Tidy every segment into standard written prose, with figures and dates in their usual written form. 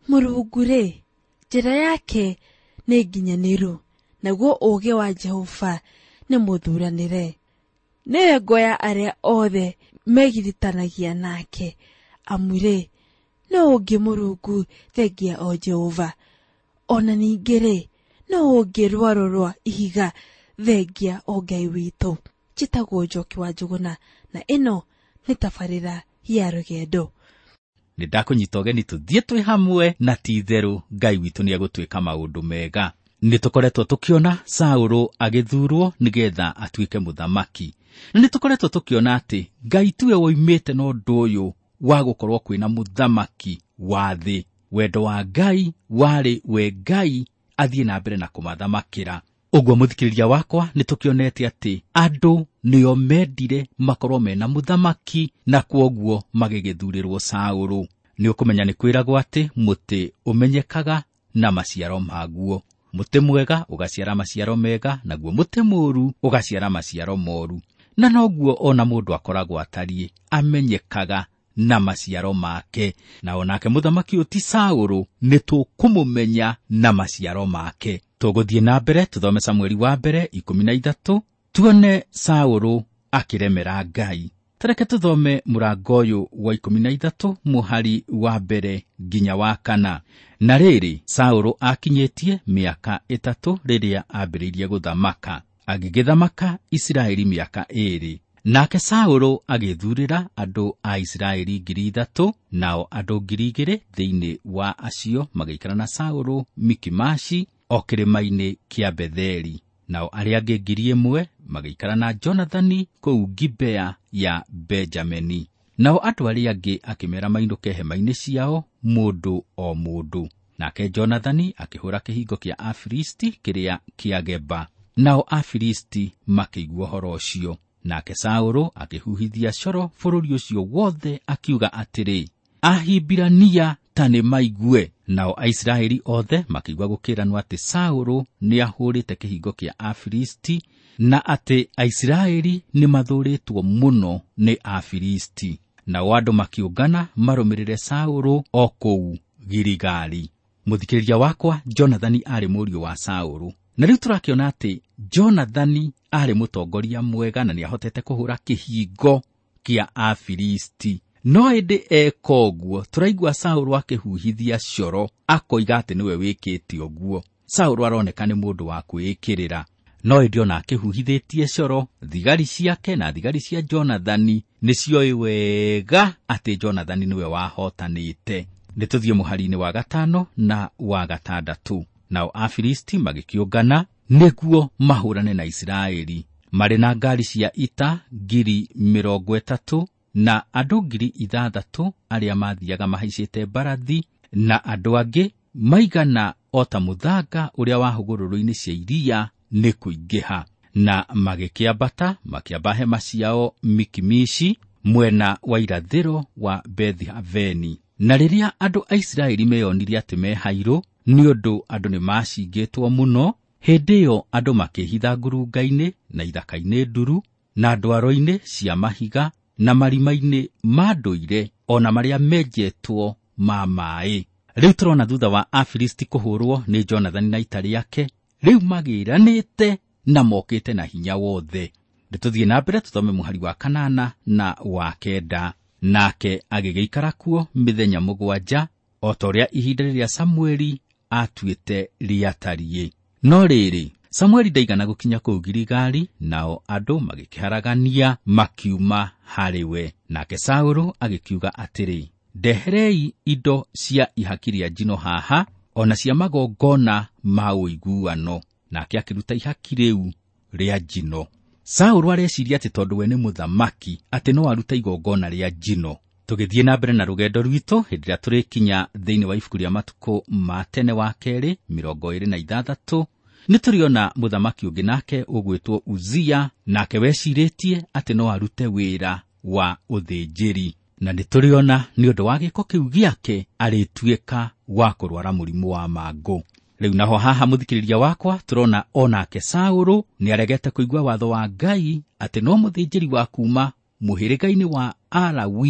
Mũrungu-rĩ, njĩra yake nĩ nginyaniru, naguo ũũgĩ wa Jehova nĩ mũthuranĩre. Nĩwe ngoya arĩa othe megiritanagia nake, amu-rĩ, no ũngĩ Mũrungu thengia o Jehova. Ona ningĩ-rĩ, no ũngĩ rwaro rwa ihiga thengia o Ngai witũ. Njĩtagwo Njoki wa Njũgũna, na ĩno nĩ tabarĩra ya rũgendo. Nĩndakũnyita ũgeni tũthiĩ twĩ hamwe, na ti-itherũ Ngai witũ nĩegũtwĩka maũndũ mega. Nĩtũkoretwo tũkĩona Saũlũ agĩthurwo nĩgetha atuĩke mũthamaki. Na nĩtũkoretwo tũkĩona atĩ Ngai tiwe woimĩte na ũndũ ũyũ wa gũkorwo kwĩna mũthamaki wa thĩ. Wendo wa Ngai warĩ we Ngai athiĩ na mbere na kũmathamakĩra. Ũguo mũthikĩrĩria wakwa, nĩtũkĩonete atĩ andũ nĩo mendire makorwo mena mũthamaki, na kwoguo magĩgĩthurĩrwo Saũlũ. Nĩũkũmenya nĩ kwĩragwo atĩ mũtĩ ũmenyekaga na maciaro maguo. Mũtĩ mwega ũgaciara maciaro mega, naguo mũtĩ mũũru ũgaciara maciaro moru. Na noguo ona mũndũ akoragwo atariĩ, amenyekaga na maciaro make. Na onake mũthamaki ũyũ ti Saũlũ, nĩtũkũmũmenya na maciaro make. Tũgũthiĩ na mbere tũthome Samũeli wa mbere 13, tuone Saũlũ akĩremera Ngai. Tareke tũthome mũrango ũyũ wa 13 mũhari wa mbere nginya wa 4. Na rĩrĩ, Saũlũ akinyĩtie mĩaka 3 rĩrĩa ambĩrĩirie gũthamaka. Agĩgĩthamaka Isiraeli mĩaka 2. Nake Saũlũ agĩthurĩra andũ a Isiraeli 3,000, nao andũ 2,000 thĩinĩ wa acio magĩikara na Saũlũ Mikimashi o kĩrĩma-inĩ kĩa Betheli. Nao arĩa angĩ 1,000 magĩikara na Jonathani kũu Gibea ya Benjamini. Nao andũ arĩa angĩ akĩmera mainũke hema-inĩ ciao mũndũ o mũndũ. Nake Jonathani akĩhũra kĩhingo kĩa Afilisti kĩrĩa kĩa Geba. Nao Afilisti makĩigua ũhoro ũcio. Nake Saũlũ akĩhuhithia coro bũrũri ũcio wothe, akiuga atĩrĩ, Ahibirania ta nĩ maigue. Nao Aisiraeli othe makĩigua gũkĩranwo atĩ Saũlũ nĩahũrĩte kĩhingo kĩa Afilisti, na atĩ Aisiraeli nĩmathũrĩtwo mũno nĩ Afilisti. Nao andũ makĩũngana marũmĩrĩre Saũlũ o kũu Giligali. Mũthikĩrĩria wakwa, Jonathani arĩ mũriũ wa Saũlũ. Na rĩu tũrakĩona atĩ Jonathani arĩ mũtongoria mwega na nĩahotete kũhũra kĩhingo kĩa Afilisti. No ĩndĩ eka ũguo, tũraigua Saũlũ akĩhuhithia coro, akoiga atĩ nĩwe wĩkĩte ũguo. Saũlũ aroneka nĩ mũndũ wa kwĩĩkĩrĩra. No ĩndĩ ona akĩhuhithĩtie coro, thigari ciake na thigari cia Jonathani nĩcioĩ wega atĩ Jonathani nĩwe wahotanĩte. Nĩtũthiĩ mũhari-inĩ wa 5 na wa 6. Nao Afilisti magĩkĩũngana nĩguo mahũrane na Isiraeli, marĩ na ngari cia ita 30,000 na andũ 6,000 arĩa mathiaga mahaicĩte mbarathi, na andũ angĩ maigana o ta mũthanga ũrĩa wa hũgũrũrũ-inĩ cia iria nĩ kũingĩha. Na magĩkĩambata makĩamba hema ciao Mikimishi mwena wa irathĩro wa Beth-Aveni. Na rĩrĩa andũ a Isiraeli meyonire atĩ me hairũ nĩ ũndũ andũ nĩmacingĩtwo mũno, hĩndĩ ĩyo andũ makĩhitha ngurunga-inĩ na ithaka-inĩ nduru na ndwaro-inĩ cia mahiga na marima-inĩ ma ndũire ona marĩa menjetwo ma maĩ. Rĩu tũrona thutha wa Afilisti kũhũrwo nĩ Jonathani na ita rĩake, rĩu magĩranĩte na mokĩte na hinya wothe. Nĩtũthiĩ na mbere tũthome mũhari wa 8 na wa 9. Nake agĩgĩikara kuo mĩthenya 7, o ta ũrĩa ihinda rĩrĩa Samũeli atuĩte rĩatariĩ. No rĩrĩ, Samũeli ndaigana gũkinya kũu Giligali, nao andũ magĩkĩharagania makiuma harĩ we. Nake Saũlũ agĩkiuga atĩrĩ, ndeherei indo cia ihaki rĩa njino haha, ona cia magongona ma ũiguano. Nake akĩruta ihaki rĩu rĩa njino. Saũlũ areciria atĩ tondũ we nĩ mũthamaki atĩ no aruta igongona rĩa njino. Tũgĩthiĩ na mbere na rũgendo rwitũ, hĩndĩ ĩrĩa tũrĩkinya thĩinĩ wa ibuku rĩa matukũ ma tene wa 2 26, nĩtũrĩona mũthamaki ũngĩ nake ũgwĩtwo Uzia, nake wecirĩtie atĩ no arute wĩra wa ũthĩnjĩri. Na nĩtũrĩona nĩ ũndũ wa gĩko kĩu gĩake arĩtuĩka wa kũrwara mũrimũ wa mangũ. Rĩu naho haha mũthikĩrĩria wakwa, tũrona onake Saũlũ nĩaregete kũigua watho wa Ngai atĩ no mũthĩnjĩri wa kuma mũhĩrĩga-inĩ wa Alawii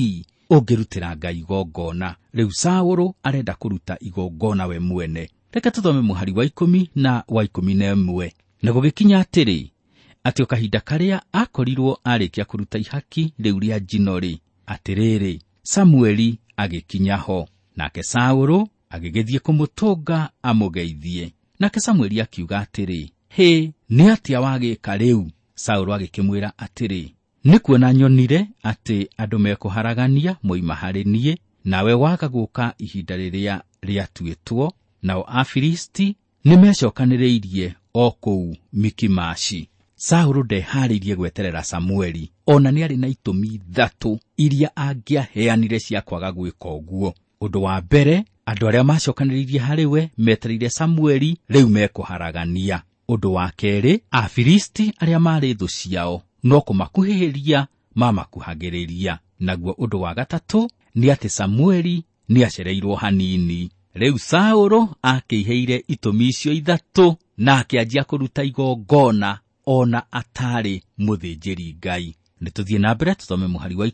ũngĩrutĩra Ngai igongona. Rĩu Saũlũ arenda kũruta igongona we mwene. Reke tũthome mũhari wa 10 na wa 11. Na gũgĩkinya atĩrĩ, atĩ o kahinda karĩa akorirwo arĩkia kũruta ihaki rĩu rĩa njino-rĩ, atĩrĩrĩ, Samueli agĩkinya ho, nake Saũlũ agĩgĩthiĩ kũmũtũnga amũgeithie. Nake Samueli akiuga atĩrĩ, hĩ, nĩ atĩa wagĩka rĩu? Saũlũ agĩkĩmwĩra atĩrĩ, nĩ kuona nyonire atĩ andũ mekũharagania moima harĩ niĩ, nawe waga gũka ihinda rĩrĩa rĩatuĩtwo, nao Afilisti nĩmecokanĩrĩirie o kũu Mikimashi. Saũlũ ndeharĩirie gweterera Samueli, ona nĩ arĩ na itũmi 3 iria angĩaheanire cia kwaga gwĩka ũguo. Ũndũ wa mbere, andũ arĩa macokanĩrĩirie harĩ we metereire Samueli rĩu mekũharagania. Ũndũ wa kerĩ, Afilisti arĩa marĩ thũ ciao no kũmakuhĩrĩria mamakuhagĩrĩria. Naguo ũndũ wa gatatũ nĩ atĩ Samueli nĩ acereirwo hanini. Rĩu Saũlũ akĩiheire itũmi icio 3 na akĩanjia kũruta igongona ona atarĩ mũthĩnjĩri Ngai. Nĩtũthiĩ na mbere tũthome mũhari wa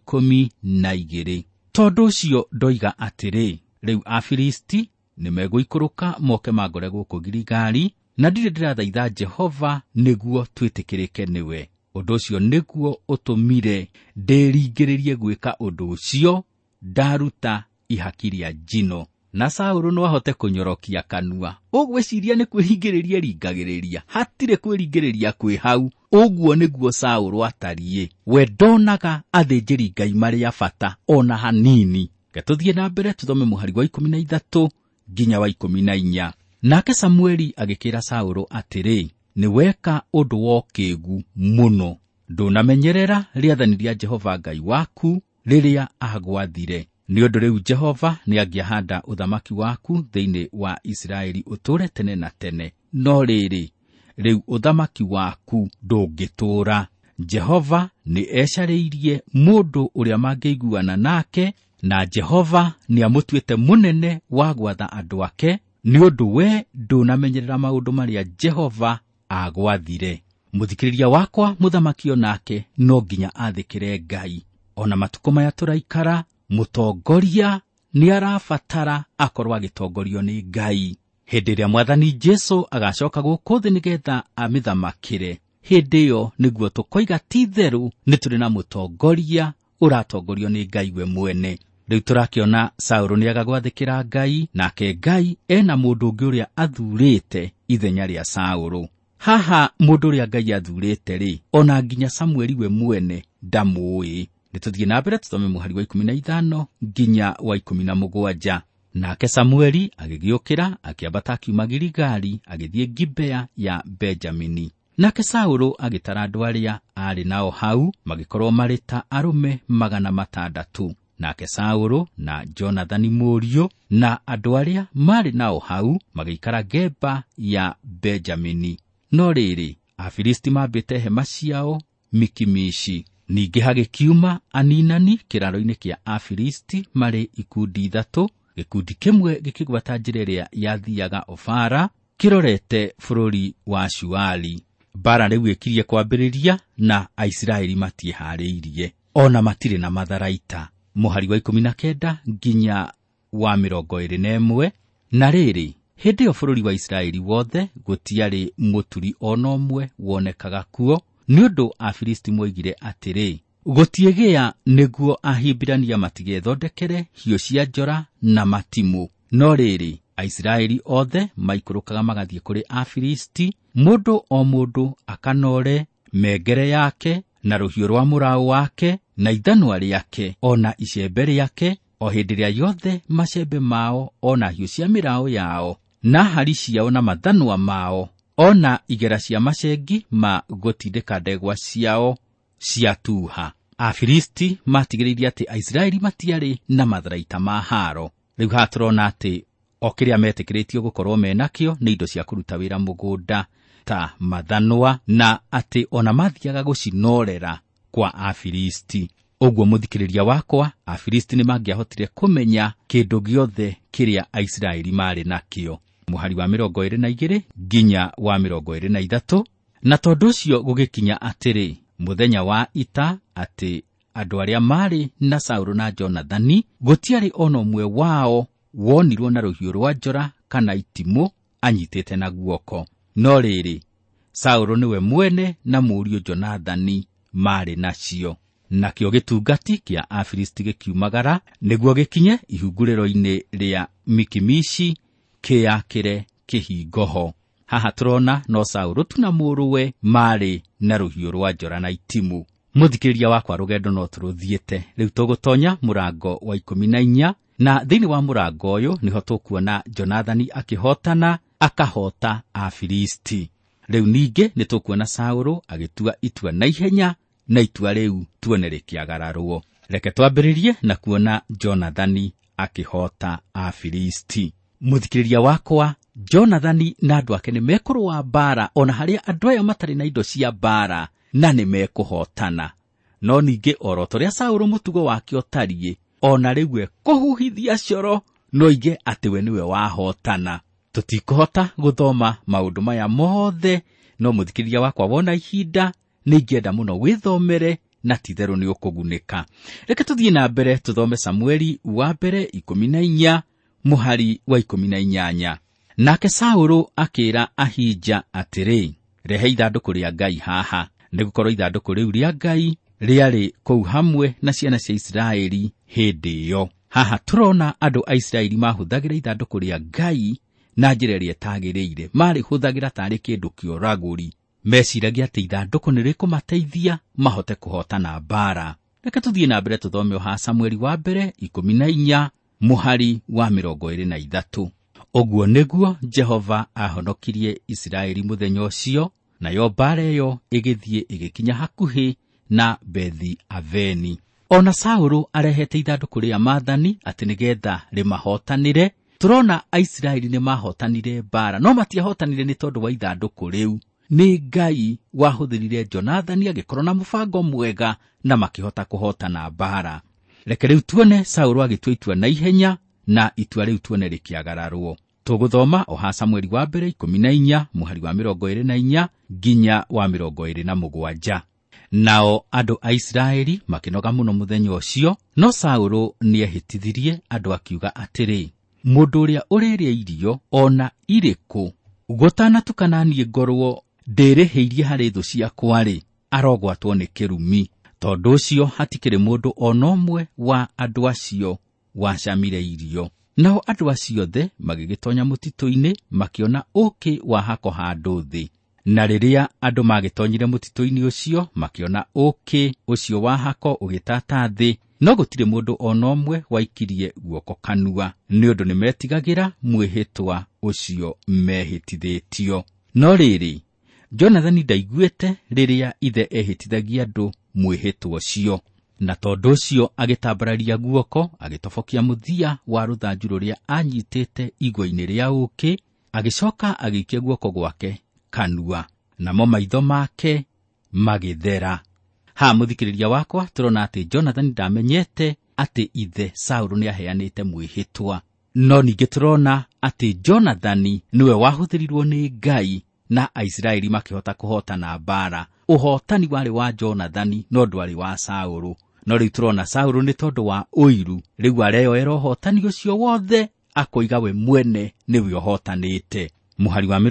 12. Tondũ ũcio ndoiga atĩrĩ, rĩu Afilisti nĩmegũikũrũka moke mangore gũkũ Giligali, na ndirĩ ndĩrathaitha Jehova nĩguo twĩtĩkĩrĩke nĩwe. Ũndũ ũcio nĩguo ũtũmire ndĩringĩrĩrie gwĩka ũndũ ũcio, ndaruta ihaki rĩa njino. Na Saũlũ no ahote kũnyorokia kanua. Ũgwĩciria nĩ kwĩringĩrĩria ringagĩrĩria? Hatirĩ kwĩringĩrĩria kwĩ hau. Ũguo nĩguo Saũlũ atariĩ. We ndonaga athĩnjĩri Ngai marĩ a bata ona hanini. Tũthiĩ na mbere tũthome mũhari wa 13 nginya wa 14. Nake Samueli agĩkĩra Saũlũ atĩrĩ, nĩ weka ũndũ wa ũkĩĩgu mũno. Ndũnamenyerera rĩathani rĩa Jehova Ngai waku rĩrĩa agwathire. Nĩ ũndũ rĩu Jehova nĩangĩahanda ũthamaki waku thĩinĩ wa Isiraeli ũtũũre tene na tene. No rĩrĩ, rĩu ũthamaki waku ndũngĩtũũra. Jehova nĩ ecarĩirie mũndũ ũrĩa mangĩiguana nake, na Jehova nĩamũtuĩte mũnene wa gwatha andũ ake, nĩ ũndũ we ndũnamenyerera maũndũ marĩa Jehova agwathire. Mũthikĩrĩria wakwa, mũthamaki onake no nginya athĩkĩre Ngai. Ona matukũ maya tũraikara, mũtongoria nĩ arabatara akorwo agĩtongorio nĩ Ngai. Hĩndĩ ĩrĩa Mwathani Jesũ agacoka gũkũ thĩ nĩgetha amĩthamakĩre, hĩndĩ ĩyo nĩguo tũkoiga ti therũ nĩ tũrĩ na mũtongoria ũratongorio nĩ Ngai we mwene. Rĩu tũrakĩona Saũlũ nĩaga gwathĩkĩra Ngai, nake Ngai ena mũndũ ũngĩ ũrĩa athurĩte ithenya rĩa Saũlũ. Haha mũndũ ũrĩa Ngai athurĩte-rĩ, ona nginya Samueli we mwene ndamũĩ. Nĩtũthiĩ na mbere tũthome mũhari wa 15 nginya wa 17. Nake Samueli agĩgĩũkĩra akĩambata akiuma Giligali agĩthiĩ Gibea ya Benjamini. Nake Saũlũ agĩtara andũ arĩa arĩ nao hau, magĩkorwo marĩ ta arũme 600. Nake Saũlũ na Jonathani mũriũ na andũ arĩa marĩ nao hau magĩikara Geba ya Benjamini. No rĩrĩ, Afilisti mambĩte hema ciao Mikimashi. Ningĩ hagĩkiuma aninani kĩraro-inĩ kĩa Afilisti marĩ ikundi 3. Gĩkundi kĩmwe gĩkĩgwata njĩra ĩrĩa yathiaga Ofara kĩrorete bũrũri wa Shuali. Mbara rĩu ĩkirie kwambĩrĩria na Aisiraeli matiĩharĩirie, ona matirĩ na matharaita. Mũhari wa 19 nginya wa 21. Na rĩrĩ, hĩndĩ ĩyo bũrũri wa Isiraeli wothe gũtiarĩ mũturi ona ũmwe wonekaga kuo, nĩ ũndũ Afilisti moigire atĩrĩ, gũtiĩgĩa nĩguo Ahibirania matigethondekere hiũ cia njora na matimũ. No rĩrĩ, Aisiraeli othe maikũrũkaga magathiĩ kũrĩ Afilisti, mũndũ o mũndũ akanore mengere yake na rũhiũ rwa mũraũ wake na ithanwa rĩake ona icembe rĩake, o hĩndĩ ĩrĩa yothe macembe mao ona hiũ cia mĩraũ yao na hari ciao na mathanwa mao ona igera cia macengi ma gũtindĩka ndegwa ciao ciatuha. Afilisti matigĩrĩirie atĩ Aisiraeli matiarĩ na matharaita ma haro. Rĩu hatũrona atĩ o kĩrĩa metĩkĩrĩtio gũkorwo menakĩo nĩ indo cia kũruta wĩra mũgũnda ta mathanwa, na atĩ ona mathiaga gũcinorera kwa Afilisti. Ũguo mũthikĩrĩria wakwa, Afilisti nĩmangĩahotire kũmenya kĩndũ gĩothe kĩrĩa Aisiraeli marĩ nakĩo. Mũhari wa 22 nginya wa 23. Na tondũ ũcio gũgĩkinya atĩrĩ, mũthenya wa ita, atĩ andũ arĩa marĩ na Saũlũ na Jonathani gũtiarĩ ona ũmwe wao wonirwo na rũhiũ rwa njora kana itimũ anyitĩte na guoko. No rĩrĩ, Saũlũ nĩwe mwene na mũriũ Jonathani marĩ nacio. Nakĩo gĩtungati kĩa Afilisti gĩkiumagara nĩguo gĩkinye ihungurĩro-inĩ rĩa Mikimishi kĩakĩre kĩhingo ho. Haha tũrona no Saũlũ tu na mũrũwe marĩ na rũhiũ rwa njora na itimũ. Mũthikĩrĩria wakwa, rũgendo no tũrũthiĩte. Rĩu tũgũtonya mũrango wa 14, na thĩinĩ wa mũrango ũyũ nĩho tũkuona Jonathani akĩhotana, akahota Afilisti. Rĩu ningĩ nĩtũkuona Saũlũ agĩtua itua na ihenya, na itua rĩu tuone rĩkĩagararwo. Reke twambĩrĩrie na kuona Jonathani akĩhota Afilisti. Mũthikĩrĩria wakwa, Jonathani na andũ ake nĩmekũrũa mbara ona harĩa andũ aya matarĩ na indo cia mbara, na nĩmekũhotana. No ningĩ oro ũrĩa Saũlũ mũtugo wake ũtariĩ, ona rĩu kũhuhithia coro no ige atĩ we nĩwe wahotana. Tũtikũhota gũthoma maũndũ maya mothe, no mũthikĩrĩria wakwa, wona ihinda nĩingĩenda mũno wĩthomere na titherũ nĩ ũkũgunĩka. Reke tũthiĩ na mbere tũthome Samueli wa mbere 14 mũhari wa 18. Nake Saũlũ akĩĩra Ahija atĩrĩ, rehe ithandũkũ rĩa Ngai haha, nĩgũkorwo ithandũkũ rĩu rĩa Ngai rĩarĩ kũu hamwe na ciana cia Isiraeli hĩndĩ ĩyo. Haha tũrona andũ a Isiraeli mahũthagĩra ithandũkũ rĩa Ngai na njĩra ĩrĩa ĩtagĩrĩire. Marĩhũthagĩra tarĩ kĩndũ kĩoragũri, meciragia atĩ ithandũkũ nĩrĩkũmateithia mahote kũhotana mbara. Reke tũthiĩ na mbere tũthome ha Samueli wa mbere 14 mũhari wa 23. Ũguo nĩguo Jehova ahonokirie Isiraeli mũthenya ũcio, nayo mbara ĩyo ĩgĩthiĩ ĩgĩkinya hakuhĩ na Bethi-Aveni. Ona Saũlũ arehete ithandũkũ rĩa maathani atĩ nĩgetha rĩmahotanĩre. Tũrona Aisiraeli nĩmahotanire mbara, no matiahotanire nĩ tondũ wa ithandũkũ rĩu. Nĩ Ngai wahũthĩrire Jonathani agĩkorwo na mũbango mwega na makĩhota kũhotana mbara. Reke rĩu tuone Saũlũ agĩtua itua na ihenya, na itua rĩu tuone rĩkĩagararwo. Tũgũthoma o ha Samueli wa mbere 14 mũhari wa 24 nginya wa 27. Nao andũ a Isiraeli makĩnoga mũno mũthenya ũcio, no Saũlũ nĩehĩtithirie andũ akiuga atĩrĩ, mũndũ ũrĩa ũrĩrĩa irio ona irĩkũ gũtanatukana niĩ ngorwo ndĩrĩhĩirie harĩ thũ ciakwa-rĩ, arogwatwo nĩ kĩrumi. Tondũ ũcio hatikĩrĩ mũndũ ona ũmwe wa andũ acio wacamire irio. Nao andũ acio othe magĩgĩtonya mũtitũ-inĩ makĩona ũũkĩ wa hako handũ thĩ. Na rĩrĩa andũ magĩtonyire mũtitũ-inĩ ũcio makĩona ũũkĩ ũcio wa hako ũgĩtata thĩ, no gũtirĩ mũndũ ona ũmwe waikirie guoko kanua, nĩ ũndũ nĩmetigagĩra mwĩhĩtwa ũcio mehĩtithĩtio. No rĩrĩ, Jonathani ndaiguĩte rĩrĩa ithe ehĩtithagia andũ mwĩhĩtwa ũcio, na tondũ ũcio agĩtambararia guoko, agĩtobokia mũthia wa rũthanju rũrĩa anyitĩte igwa-inĩ rĩa ũũkĩ, agĩcoka agĩikia guoko gwake kanua, namo maitho make magĩthera. Ha mũthikĩrĩria wakwa, tũrona atĩ Jonathani ndamenyete atĩ ithe Saũlũ nĩaheanĩte mwĩhĩtwa. No ningĩ tũrona atĩ Jonathani nĩwe wahũthĩrirwo nĩ Ngai na Aisiraeli makĩhota kũhotana mbara. Ũhotani warĩ wa Jonathani no ndwarĩ wa Saũlũ. No rĩu tũrona Saũlũ nĩ tondũ wa ũiru, rĩu areyoera ũhotani ũcio wothe, akoiga we mwene nĩwe ũhotanĩte. Mũhari wa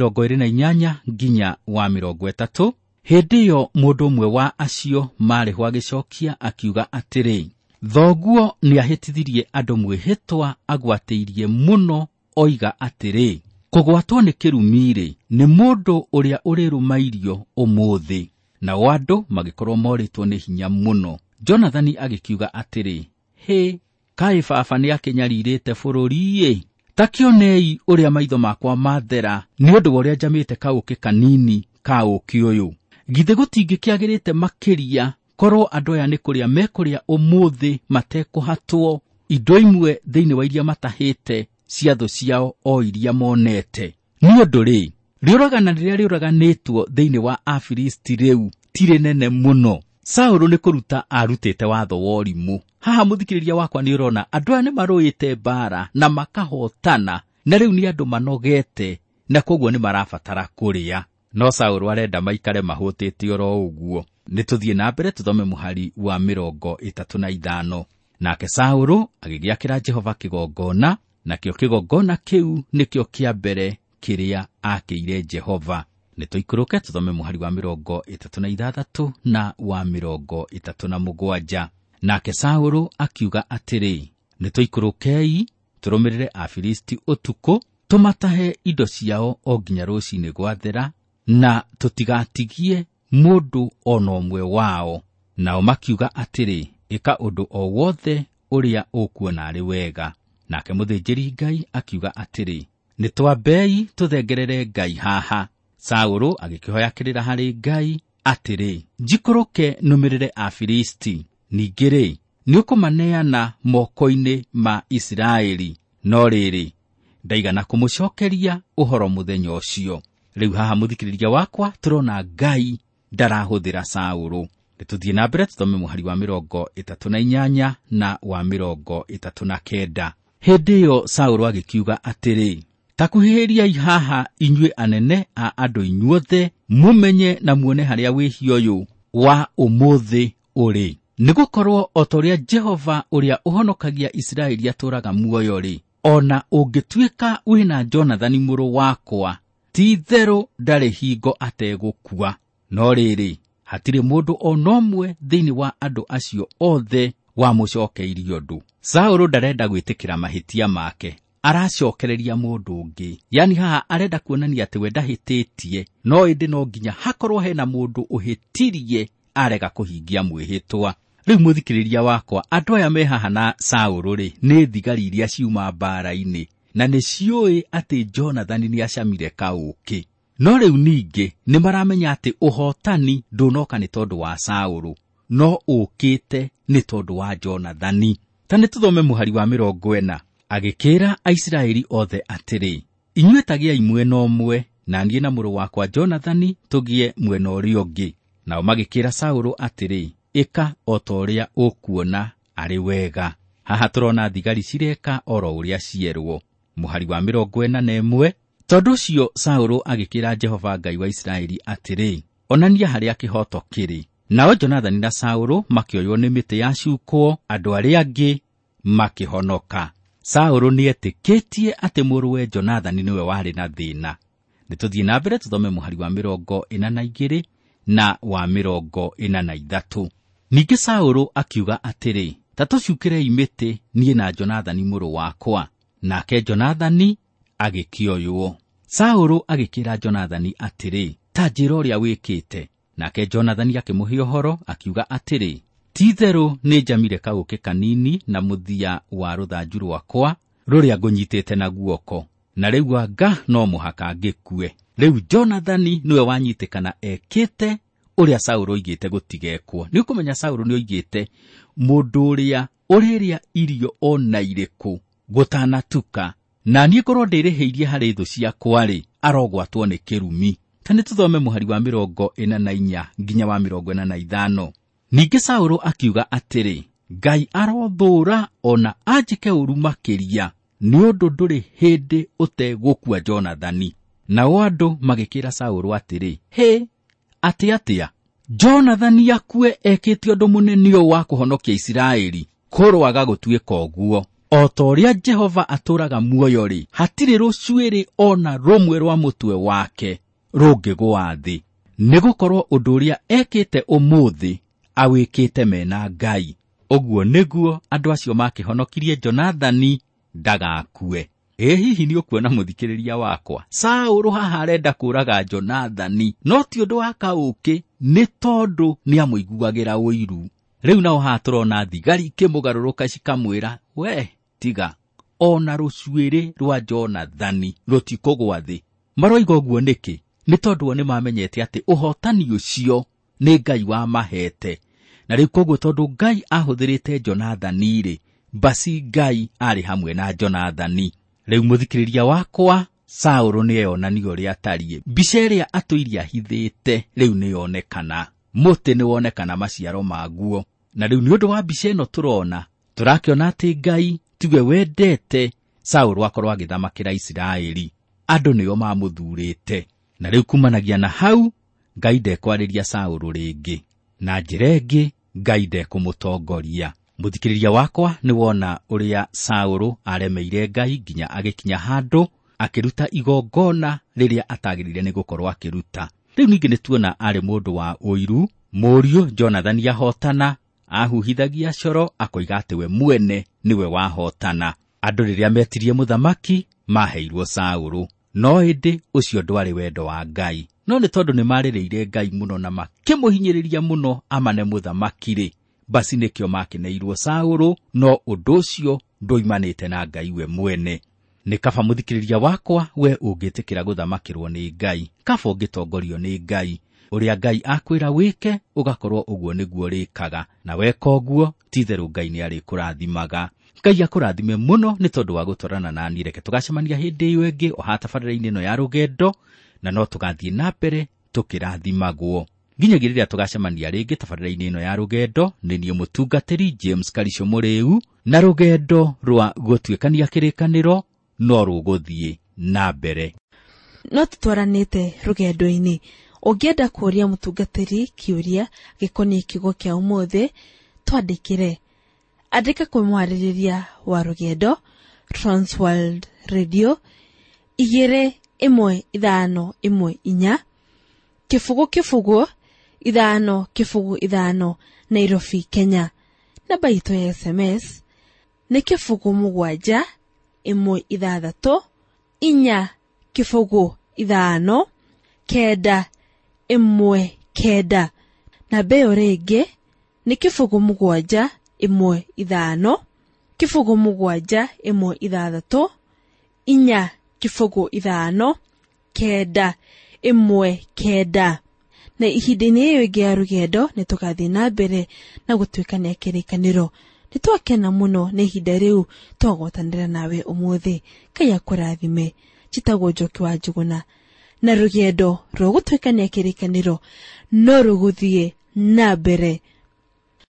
28 nginya wa 30. Hĩndĩ ĩyo mũndũ ũmwe wa acio marĩho agĩcokia akiuga atĩrĩ, thoguo nĩahĩtithirie andũ mwĩhĩtwa agwatĩirie mũno, oiga atĩrĩ, kũgwatwo nĩ kĩrumi-rĩ nĩ mũndũ ũrĩa ũrĩrũmairio ũmũthĩ. Nao andũ magĩkorwo morĩtwo nĩ hinya mũno. Jonathani agĩkiuga atĩrĩ, hĩ, kaĩ baba nĩakĩnyarirĩte bũrũri-ĩ, ta kĩonei ũrĩa maitho makwa mathera nĩ ũndũ wa ũrĩa njamĩte kaũũkĩ kanini ka ũũkĩ ũyũ. Githĩ gũtingĩkĩagĩrĩte makĩria korwo andũ aya nĩ kũrĩa mekũrĩa ũmũthĩ matekũhatwo indo imwe thĩinĩ wa iria matahĩte cia thũ ciao o iria monete. Nĩ ũndũ-rĩ, rĩũragana rĩrĩa rĩũraganĩtwo thĩinĩ wa Afilisti rĩu tirĩ nene mũno. Saũlũ nĩ kũruta arutĩte watho wa ũrimũ. Haha mũthikĩrĩria wakwa nĩ ũrona andũ aya nĩ marũĩte mbara na makahotana, na rĩu nĩ andũ manogete, na koguo nĩ marabatara kũrĩa. No Saũlũ arenda maikare mahũtĩte oro ũguo. Nituthie na mbere tuthome muhari wa 35. Nake Saũlũ agĩgĩakĩra Jehova kĩgongona, nakĩo kĩgongona kĩu nĩkĩo kĩa mbere kĩrĩa akĩire Jehova. Nĩtũikũrũke tuthome muhari wa 36 na wa 37. Nake Saũlũ akiuga atĩrĩ, nĩtũikũrũkei tũrũmĩrĩre Afilisti ũtukũ, tũmatahe indo ciao o nginya rũciinĩ gwathera, na tũtigatigie mũndũ ona ũmwe wao. Nao makiuga atĩrĩ, ĩka ũndũ o wothe ũrĩa ũkuona arĩ wega. Nake mũthĩnjĩri Ngai akiuga atĩrĩ, nĩtwambei tũthengerere Ngai haha. Saũlũ agĩkĩhoyakĩrĩra harĩ Ngai atĩrĩ, njikũrũke nũmĩrĩre Afilisti, ningĩ-rĩ, nĩũkũmaneana moko-inĩ ma Isiraeli. No rĩrĩ, ndaigana kũmũcokeria ũhoro mũthenya ũcio. Rĩu haha mũthikĩrĩria wakwa tũrona Ngai ndarahũthĩra Saũlũ. Nĩtũthiĩ na mbere tuthome muhari wa 38 na wa 39. Hĩndĩ ĩyo Saũlũ agĩkiuga atĩrĩ, takuhĩrĩriai haha inyuĩ anene a andũ inyuothe, mũmenye na muone harĩa wĩhia ũyũ wa ũmũthĩ ũrĩ. Nĩgũkorwo o ta ũrĩa Jehova ũrĩa ũhonokagia Isiraeli atũũraga muoyo-rĩ, ona ũngĩtuĩka wĩna Jonathani mũrũ wakwa, ti-itherũ ndarĩ hingo ategũkua. No rĩrĩ, hatirĩ mũndũ ona ũmwe thĩinĩ wa andũ acio othe wamũcokeirie ũndũ. Saũlũ ndarenda gwĩtĩkĩra mahĩtia make, aracokereria mũndũ ũngĩ. Yani haha arenda kuonania atĩ we ndahĩtĩtie, no ĩndĩ no nginya hakorwo hena mũndũ ũhĩtirie arega kũhingia mwĩhĩtwa. Rĩu mũthikĩrĩria wakwa, andũ aya me haha na Saũlũ-rĩ, nĩ thigari iria ciuma mbara-inĩ, na nĩ ciũĩ atĩ Jonathani nĩ acamire kaũkĩ. No rĩu ningĩ nĩ maramenya atĩ ũhotani ndũnoka nĩ tondũ wa Saũlũ, no ũkĩte nĩ tondũ wa Jonathani. Ta nĩtũthome muhari wa 40. Agĩkĩra Aisiraeli othe atĩrĩ, inyuĩ tagĩai mwena ũmwe, na niĩ na mũrũ wakwa Jonathani tũgĩe mwena ũrĩa ũngĩ. Nao magĩkĩra Saũlũ atĩrĩ, ĩka o ta ũrĩa ũkuona arĩ wega. Haha tũrona thigari cireka oro ũrĩa cierwo. Muhari wa 41. Tondũ ũcio Saũlũ agĩkĩra Jehova Ngai wa Isiraeli atĩrĩ, onania harĩa kĩhoto kĩrĩ. Nao Jonathani na Saũlũ makĩoywo nĩ mĩtĩ ya cukwo, andũ arĩa angĩ makĩhonoka. Saũlũ nĩetĩkĩtie atĩ mũrũwe Jonathani nĩwe warĩ na thĩna. Nĩtũthiĩ na mbere tuthome muhari wa 42 na wa 43. Ningĩ Saũlũ akiuga atĩrĩ, ta tũcukĩrei mĩtĩ niĩ na Jonathani mũrũ wakwa. Nake Jonathani agĩkĩoywo. Saũlũ agĩkĩra Jonathani atĩrĩ, ta njĩra ũrĩa wĩkĩte. Nake Jonathani akĩmũhe ũhoro akiuga atĩrĩ, ti-itherũ nĩ njamire kaũkĩ kanini na mũthia wa rũthanju rwakwa rũrĩa ngũnyitĩte na guoko, na rĩu anga no mũhaka ngĩkue. Rĩu Jonathani nĩwe wanyitĩkana ekĩte ũrĩa Saũlũ oigĩte gũtigekwo. Nĩ ũkũmenya Saũlũ nĩ oigĩte mũndũ ũrĩa ũrĩrĩa irio ona irĩkũ gũtanatuka, na niĩ ngorwo ndĩrĩhĩirie harĩ thũ ciakwa-rĩ, arogwatwo nĩ kĩrumi. Ta nĩtũthome muhari wa 44 nginya wa 45. Ningĩ Saũlũ akiuga atĩrĩ, Ngai arothũũra ona anjĩke ũru makĩria, nĩ ũndũ ndũrĩ hĩndĩ ũtegũkua Jonathani. Nao andũ magĩkĩra Saũlũ atĩrĩ, hĩ, atĩa? Jonathani akue ekĩte ũndũ mũnene ũũ wa kũhonokia Isiraeli? Kũroaga gũtuĩka ũguo. O ta ũrĩa Jehova atũũraga muoyo-rĩ, hatirĩ rũcuĩrĩ ona rũmwe rwa mũtwe wake rũngĩgũa thĩ. Nĩgũkorwo ũndũ ũrĩa ekĩte ũmũthĩ awĩkĩte mena Ngai. Ũguo nĩguo andũ acio makĩhonokirie Jonathani ndagakue. Hihi nĩ ũkuona mũthikĩrĩria wakwa, Saũlũ haha arenda kũũraga Jonathani, no ti ũndũ wa kaũkĩ, nĩ tondũ nĩamũiguagĩra ũiru. Rĩu nao haha tũrona thigari ikĩmũgarũrũka cikamwĩra, we tiga, ona rũcuĩrĩ rwa Jonathani rũtikũgwa thĩ. Maroiga ũguo nĩkĩ? Nĩ tondũ o nĩmamenyete atĩ ũhotani ũcio nĩ Ngai wamahete. Na rĩu koguo tondũ Ngai ahũthĩrĩte Jonathani-rĩ, basi Ngai arĩ hamwe na Jonathani. Rĩu mũthikĩrĩria wakwa, Saũlũ nĩeyonania ũrĩa atariĩ. Mbica ĩrĩa atũire ahithĩte rĩu nĩyonekana. Mũtĩ nĩwonekana maciaro maguo. Na rĩu nĩ ũndũ wa mbica ĩno tũrona, tũrakĩona atĩ Ngai tiwe wendete Saũlũ akorwo agĩthamakĩra Isiraeli. Andũ nĩo mamũthurĩte. Na rĩu kumanagia na hau, Ngai ndekwarĩria Saũlũ rĩngĩ. na njĩra ĩngĩ Ngai ndekũmũtongoria. Mũthikĩrĩria wakwa nĩ wona ũrĩa Saũlũ aremeire Ngai nginya agĩkinya handũ akĩruta igongona rĩrĩa atagĩrĩire nĩ gũkorwo akĩruta. Rĩu ningĩ nĩtuona arĩ mũndũ wa ũiru. Mũriũ Jonathan ahotana, ahuhithagia coro akoiga atĩ we mwene niwe wahotana. Andũ rĩrĩa metirie mũthamaki maheirwo Saũlũ, no ĩndĩ ũcio ndwarĩ wendo wa Ngai. No nĩ tondũ nĩ marĩrĩire Ngai mũno na makĩmũhinyĩrĩria mũno amane mũthamaki-rĩ, basi nĩkĩo makĩneirwo Saũlũ, no ũndũ ũcio ndoimanĩte na Ngai we mwene. Nĩ kaba mũthikĩrĩria wakwa we ũngĩtĩkĩra gũthamakĩrwo nĩ Ngai, kaba ũngĩtongorio nĩ Ngai. Ũrĩa Ngai akwĩra wĩke ũgakorwo ũguo nĩguo rĩkaga, na weka ũguo ti-itherũ Ngai nĩ arĩkũrathimaga. Ngai akũrathime mũno nĩ tondũ wa gũtwarana na niĩ. Reke tũgacemania hĩndĩ ĩyo ĩngĩ o ha tabarĩra-inĩ ĩno ya Rũgendo, na no tũgathiĩ na mbere tũkĩrathimagwo. Nginyagia rĩrĩa tũgacemania rĩngĩ tabarĩra-inĩ ĩno ya Rũgendo, nĩ niĩ mũtungatĩri James Karicio Mũrĩu, na rũgendo rwa gũtuĩkania kĩrĩkanĩro no rũgũthiĩ na mbere. No tũtwaranĩte rũgendo-inĩ. Ũngĩenda kũũria mũtungatĩri kĩũria gĩkoniĩ kiugo kĩa ũmũthĩ, twandĩkĩre. Andĩka kwĩ mwarĩrĩria wa Rũgendo, Transworld Radio 21514 555 Nairobi, Kenya. Namba itũ ya SMS nĩ 71645 Namba ĩyo rĩngĩ nĩ 71645 Na ihinda-inĩ ĩyo ĩngĩ ya Rũgendo nĩ tũgathiĩ na mbere na gũtuĩkania kĩrĩkanĩro. Nĩ twakena mũno nĩ ihinda rĩu twagwatanĩra nawe ũmũthĩ. Ngai akũrathime. Njĩtagwo Njoki wa Njũgũna, na rũgendo rwa gũtuĩkania kĩrĩkanĩro no rũgũthiĩ na mbere.